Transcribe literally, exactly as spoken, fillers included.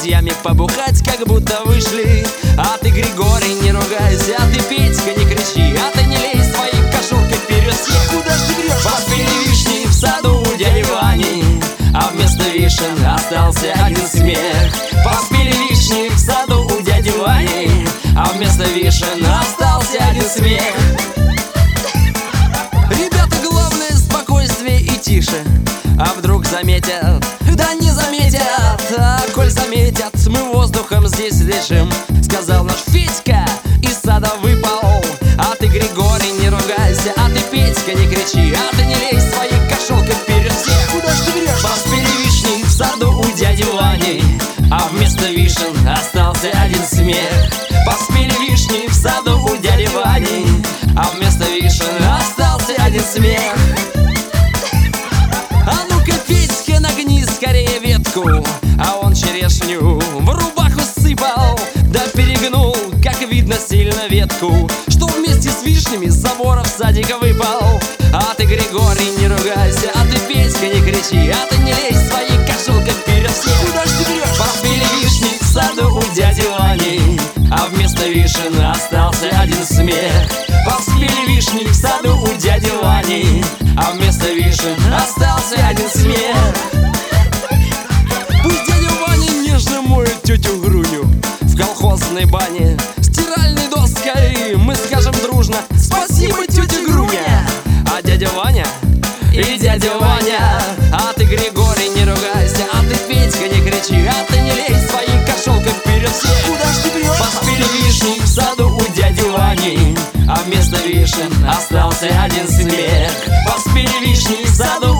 друзьями побухать, как будто вышли. А ты, Григорий, не ругайся, а ты, Петька, не кричи, а ты не лезь своей кошелкой вперед всех. Куда ж ты врешь? Поспели вишни в саду у дяди Вани, а вместо вишен остался один смех. Поспели вишни в саду у дяди Вани, а вместо вишен остался один смех. Ребята, главное спокойствие и тише. А вдруг заметят? Да не заметят. А коль заметят, мы воздухом здесь дышим. Сказал наш Федька, из сада выпал. А ты, Григорий, не ругайся, а ты, Петька, не кричи, а ты не лезь своей кошелкой вперед всех. Куда ж ты врешь? Поспели вишни в саду у дяди Вани, а вместо вишен остался один смех. Поспели вишни в саду у дяди Вани, а вместо вишен остался один смех. А ну-ка, Петька, нагни скорее ветку. А он черешню в рубаху сыпал, да перегнул, как видно, сильно ветку, что вместе с вишнями с забора в садика выпал. А ты, Григорий, не ругайся, а ты, Петька, не кричи, а ты не лезь своей кошелкой вперед всех. Куда ж ты врешь? Поспели вишни в саду у дяди Вани, а вместо вишен остался один смех. Поспели вишни в саду у дяди Вани, а вместо вишен остался один смех. Пусть дядя Ваня нежно моет тетю Груню в колхозной бане стиральной доской, мы скажем дружно: спасибо, тетя Груня. А дядя Ваня и дядя Ваня, а ты, Григорий, не ругайся, а ты, Петька, не кричи, а ты не лезь своей кошелкой вперед всех. Куда ж ты врешь? Поспели вишни в саду у дяди Вани, а вместо вишен остался один смех. Поспели вишни в саду